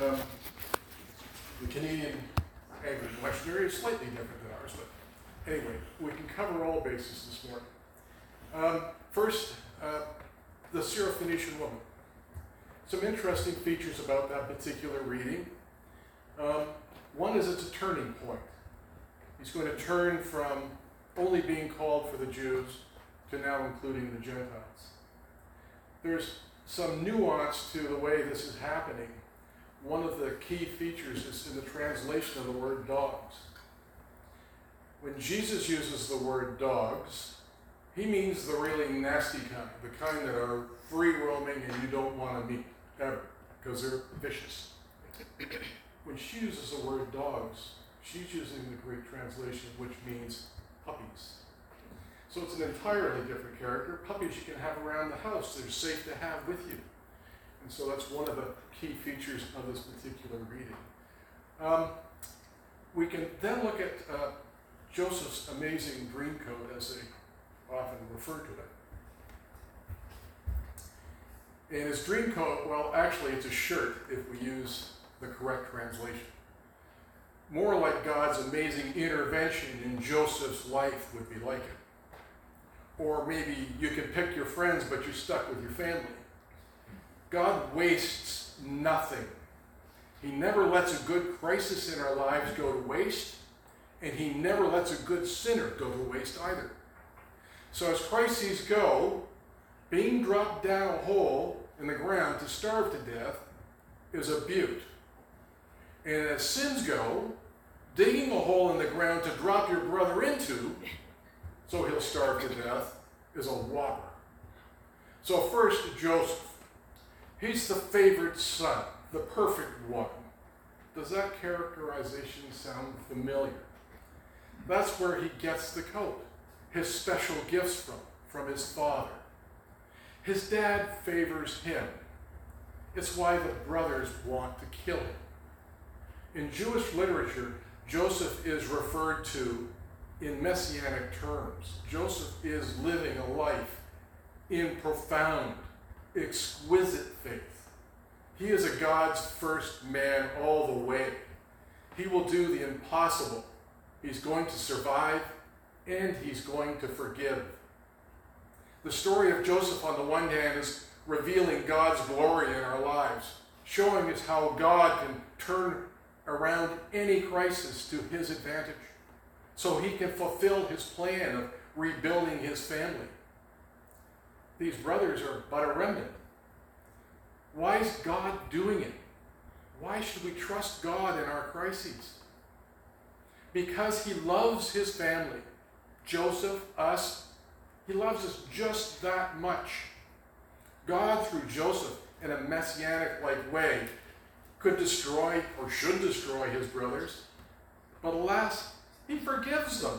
the Canadian Anglican lectionary is slightly different than ours, but anyway, we can cover all bases this morning. First, the Syrophoenician woman. Some interesting features about that particular reading. One is it's a turning point. He's going to turn from only being called for the Jews to now including the Gentiles. There's some nuance to the way this is happening. One of the key features is in the translation of the word dogs. When Jesus uses the word dogs, he means the really nasty kind, the kind that are free roaming and you don't want to meet ever, because they're vicious. When she uses the word dogs, she's using the Greek translation, which means puppies. So it's an entirely different character. Puppies you can have around the house. They're safe to have with you. And so that's one of the key features of this particular reading. We can then look at Joseph's amazing dream coat, as they often refer to it. And his dream coat, well, actually it's a shirt if we use the correct translation. More like God's amazing intervention in Joseph's life would be like it. Or maybe you can pick your friends, but you're stuck with your family. God wastes nothing. He never lets a good crisis in our lives go to waste, and he never lets a good sinner go to waste either. So as crises go, being dropped down a hole in the ground to starve to death is a beaut. And as sins go, digging a hole in the ground to drop your brother into, so he'll starve to death, is a whopper. So first, Joseph. He's the favored son, the perfect one. Does that characterization sound familiar? That's where he gets the coat, his special gifts from his father. His dad favors him. It's why the brothers want to kill him. In Jewish literature, Joseph is referred to in messianic terms. Joseph is living a life in profound, exquisite faith. He is a God's first man all the way. He will do the impossible. He's going to survive, and he's going to forgive. The story of Joseph, on the one hand, is revealing God's glory in our lives, showing us how God can turn around any crisis to his advantage, so he can fulfill his plan of rebuilding his family. These brothers are but a remnant. Why is God doing it? Why should we trust God in our crises? Because he loves his family. Joseph, us, he loves us just that much. God, through Joseph, in a messianic-like way, could destroy or should destroy his brothers, but alas, he forgives them.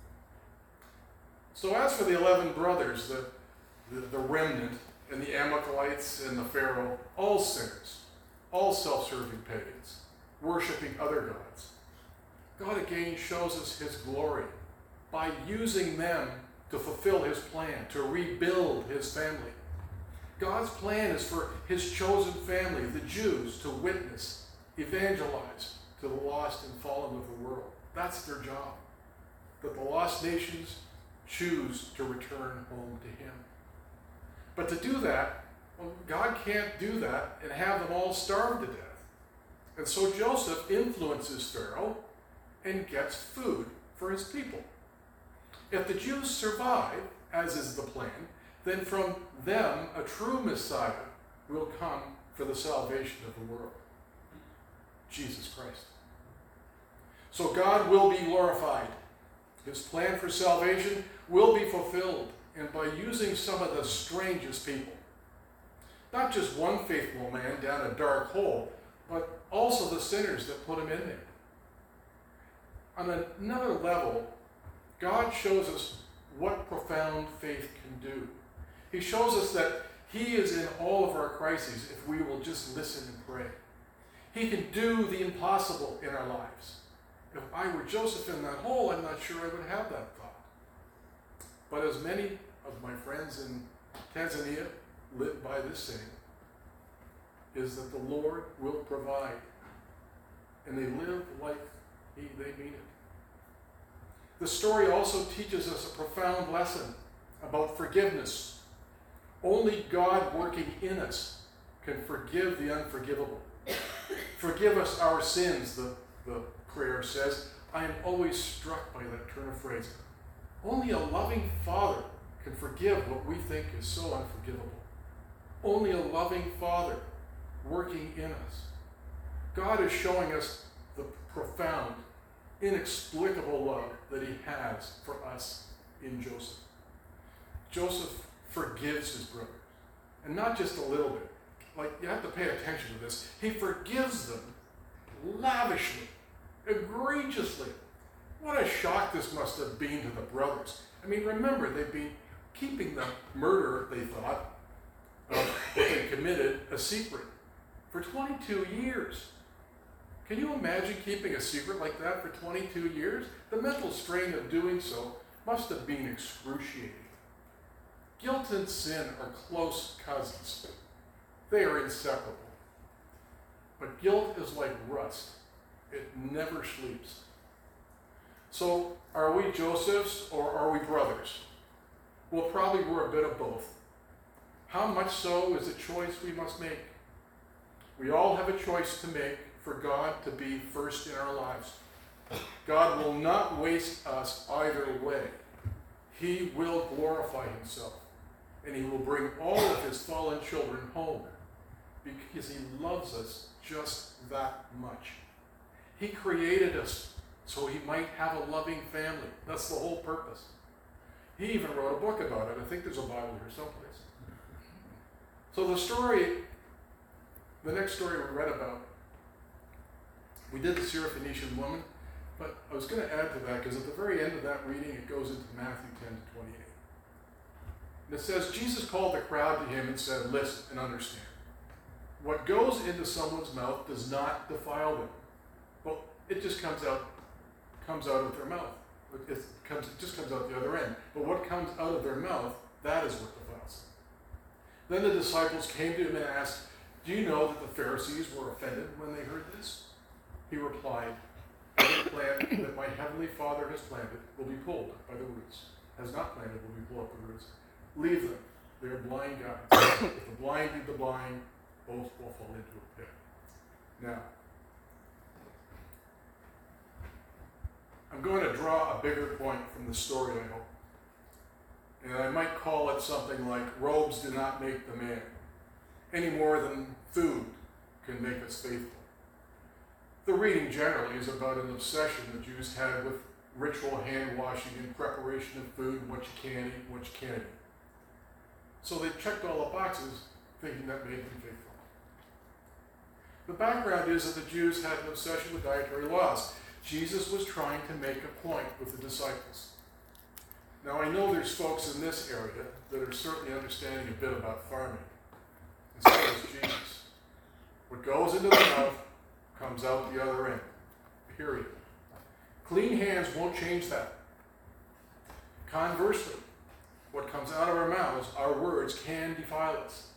So as for the 11 brothers, the remnant, and the Amalekites and the Pharaoh, all sinners, all self-serving pagans, worshiping other gods, God again shows us his glory by using them to fulfill his plan, to rebuild his family. God's plan is for his chosen family, the Jews, to witness, evangelize to the lost and fallen of the world. That's their job. That the lost nations choose to return home to him. But to do that, well, God can't do that and have them all starve to death. And so Joseph influences Pharaoh and gets food for his people. If the Jews survive, as is the plan, then from them a true Messiah will come for the salvation of the world. Jesus Christ. So God will be glorified. His plan for salvation will be fulfilled, and by using some of the strangest people. Not just one faithful man down a dark hole, but also the sinners that put him in there. On another level, God shows us what profound faith can do. He shows us that he is in all of our crises if we will just listen and pray. He can do the impossible in our lives. If I were Joseph in that hole, I'm not sure I would have that thought. But as many of my friends in Tanzania live by this saying, is that the Lord will provide and they live like they mean it. The story also teaches us a profound lesson about forgiveness. Only God working in us can forgive the unforgivable. Forgive us our sins, the prayer says. I am always struck by that turn of phrase. Only a loving Father can forgive what we think is so unforgivable. Only a loving Father working in us. God is showing us the profound, inexplicable love that he has for us in Joseph. Joseph forgives his brothers, and not just a little bit. Like, you have to pay attention to this. He forgives them lavishly, egregiously. What a shock this must have been to the brothers. I mean, remember, they've been keeping the murder, they thought, that they committed a secret for 22 years. Can you imagine keeping a secret like that for 22 years? The mental strain of doing so must have been excruciating. Guilt and sin are close cousins. They are inseparable. But guilt is like rust. It never sleeps. So, are we Josephs or are we brothers? Well, probably we're a bit of both. How much so is a choice we must make. We all have a choice to make for God to be first in our lives. God will not waste us either way. He will glorify himself, and he will bring all of his fallen children home because he loves us just that much. He created us so he might have a loving family. That's the whole purpose. He even wrote a book about it. I think there's a Bible here someplace. So the next story we read about, we did the Syrophoenician woman, but I was going to add to that because at the very end of that reading it goes into Matthew 10 to 28. And it says, Jesus called the crowd to him and said, listen and understand. What goes into someone's mouth does not defile them. Well, it just comes out of their mouth. It just comes out the other end. But what comes out of their mouth, that is what defiles them. Then the disciples came to him and asked, do you know that the Pharisees were offended when they heard this? He replied, the plant that my heavenly Father has planted will be pulled by the roots. Has not planted will be pulled up by the roots. Leave them. They are blind guides. If the blind lead the blind, both will fall into a pit. Now, I'm going to draw a bigger point from the story, I hope. And I might call it something like, robes do not make the man, any more than food can make us faithful. The reading generally is about an obsession the Jews had with ritual hand washing and preparation of food, and what you can eat and what you can't eat. So they checked all the boxes, thinking that made them faithful. The background is that the Jews had an obsession with dietary laws. Jesus was trying to make a point with the disciples. Now I know there's folks in this area that are certainly understanding a bit about farming. And so is Jesus. What goes into the mouth comes out the other end. Period. Clean hands won't change that. Conversely, what comes out of our mouths, our words, can defile us.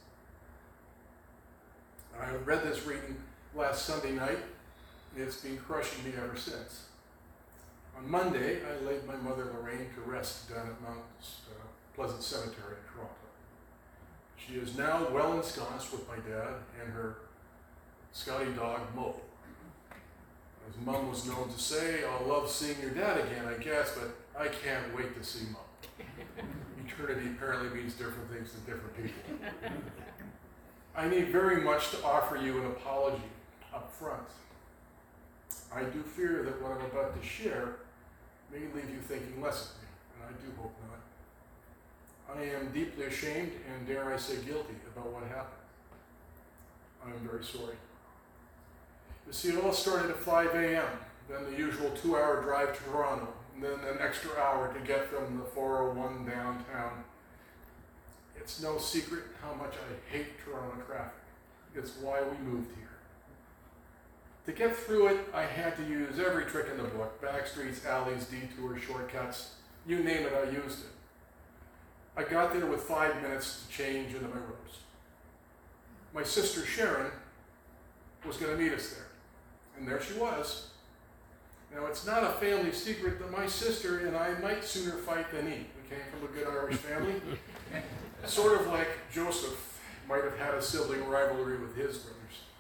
I read this reading last Sunday night, and it's been crushing me ever since. On Monday, I laid my mother Lorraine to rest down at Mount Pleasant Cemetery in Toronto. She is now well ensconced with my dad and her Scotty dog, Mo. As Mum was known to say, I'll love seeing your dad again, I guess, but I can't wait to see Mum. Eternity apparently means different things to different people. I need very much to offer you an apology up front. I do fear that what I'm about to share may leave you thinking less of me, and I do hope not. I am deeply ashamed and, dare I say, guilty about what happened. I am very sorry. You see, it all started at 5 a.m., then the usual 2-hour drive to Toronto, and then an extra hour to get from the 401 downtown. It's no secret how much I hate Toronto traffic. It's why we moved here. To get through it, I had to use every trick in the book: back streets, alleys, detours, shortcuts. You name it, I used it. I got there with 5 minutes to change into my robes. My sister Sharon was going to meet us there, And there she was. Now, it's not a family secret that my sister and I might sooner fight than eat. We came from a good Irish family. Sort of like Joseph might have had a sibling rivalry with his brothers.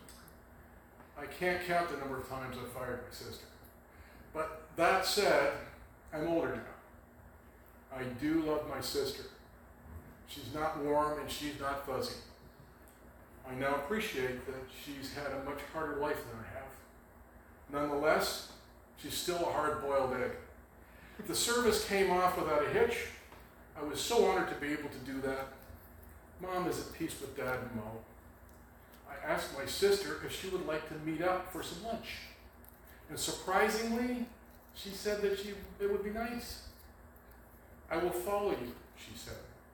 I can't count the number of times I fired my sister. But that said, I'm older now. I do love my sister. She's not warm and she's not fuzzy. I now appreciate that she's had a much harder life than I have. Nonetheless, she's still a hard-boiled egg. The service came off without a hitch. I was so honored to be able to do that. Mom is at peace with Dad and Mo. I asked my sister if she would like to meet up for some lunch. And surprisingly, she said that it would be nice. I will follow you, she said.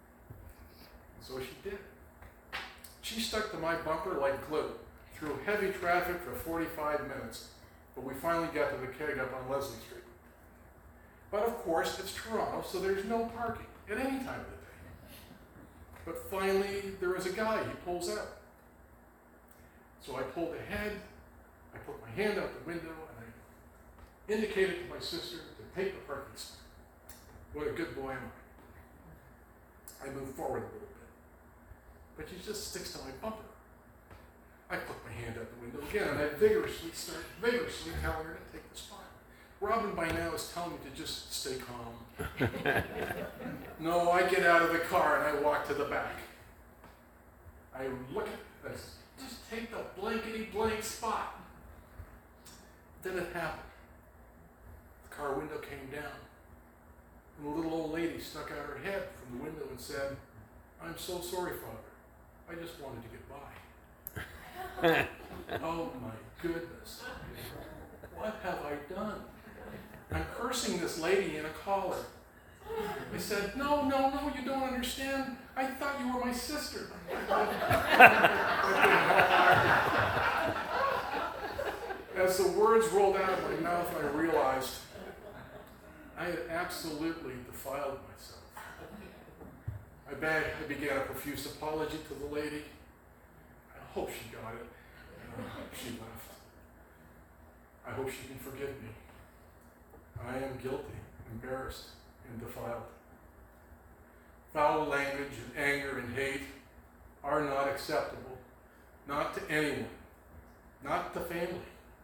And so she did. She stuck to my bumper like glue through heavy traffic for 45 minutes, but we finally got to the keg up on Leslie Street. But of course, it's Toronto, so there's no parking at any time of the day. But finally, there is a guy. He pulls out. So I pulled ahead, I put my hand out the window, and I indicated to my sister to take the parking spot. What a good boy am I. I moved forward a little bit. But she just sticks to my bumper. I put my hand out the window again, and I vigorously telling her to take the spot. Robin by now is telling me to just stay calm. No, I get out of the car and I walk to the back. I look at this. Just take the blankety blank spot. Then it happened. The car window came down, and a little old lady stuck out her head from the window and said, "I'm so sorry, Father. I just wanted to get by." Oh my goodness. What have I done? I'm cursing this lady in a collar. I said, no, you don't understand. I thought you were my sister. As the words rolled out of my mouth, I realized I had absolutely defiled myself. I began a profuse apology to the lady. I hope she got it. She left. I hope she can forgive me. I am guilty, embarrassed, and defiled. Foul language and anger and hate are not acceptable, not to anyone, not to family.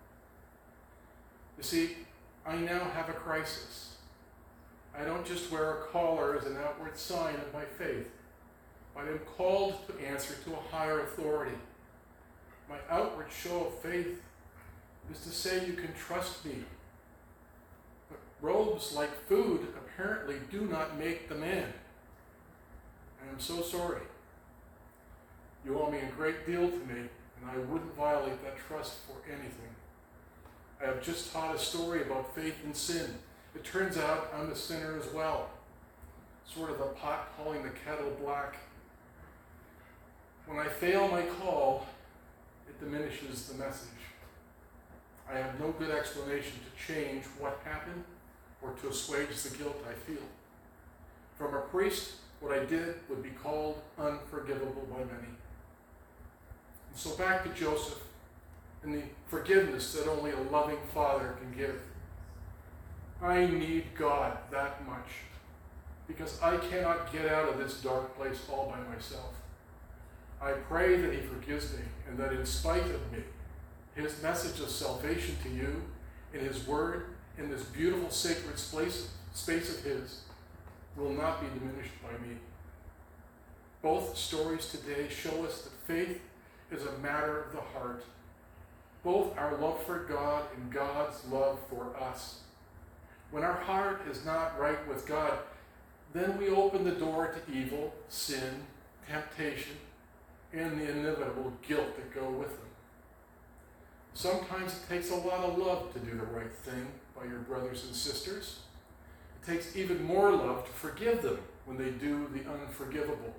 You see, I now have a crisis. I don't just wear a collar as an outward sign of my faith, but I'm called to answer to a higher authority. My outward show of faith is to say you can trust me. But robes, like food, apparently do not make the man. I am so sorry. You owe me a great deal to me, and I wouldn't violate that trust for anything. I have just taught a story about faith and sin. It turns out I'm a sinner as well. Sort of the pot calling the kettle black. When I fail my call, it diminishes the message. I have no good explanation to change what happened or to assuage the guilt I feel. From a priest, what I did would be called unforgivable by many. And so back to Joseph and the forgiveness that only a loving father can give. I need God that much because I cannot get out of this dark place all by myself. I pray that he forgives me and that in spite of me, his message of salvation to you in his word, in this beautiful sacred space of his, will not be diminished by me. Both stories today show us that faith is a matter of the heart. Both our love for God and God's love for us. When our heart is not right with God, then we open the door to evil, sin, temptation, and the inevitable guilt that go with them. Sometimes it takes a lot of love to do the right thing by your brothers and sisters. It takes even more love to forgive them when they do the unforgivable.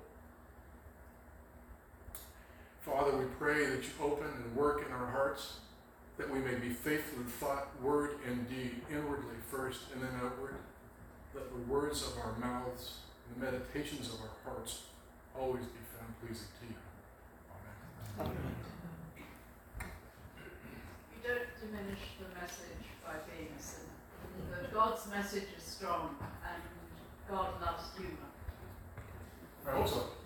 Father, we pray that you open and work in our hearts, that we may be faithful in thought, word, and deed, inwardly first and then outward. Let the words of our mouths and the meditations of our hearts always be found pleasing to you. Amen. You don't diminish the message by being a sinner. That God's message is strong and God loves humour. I hope so.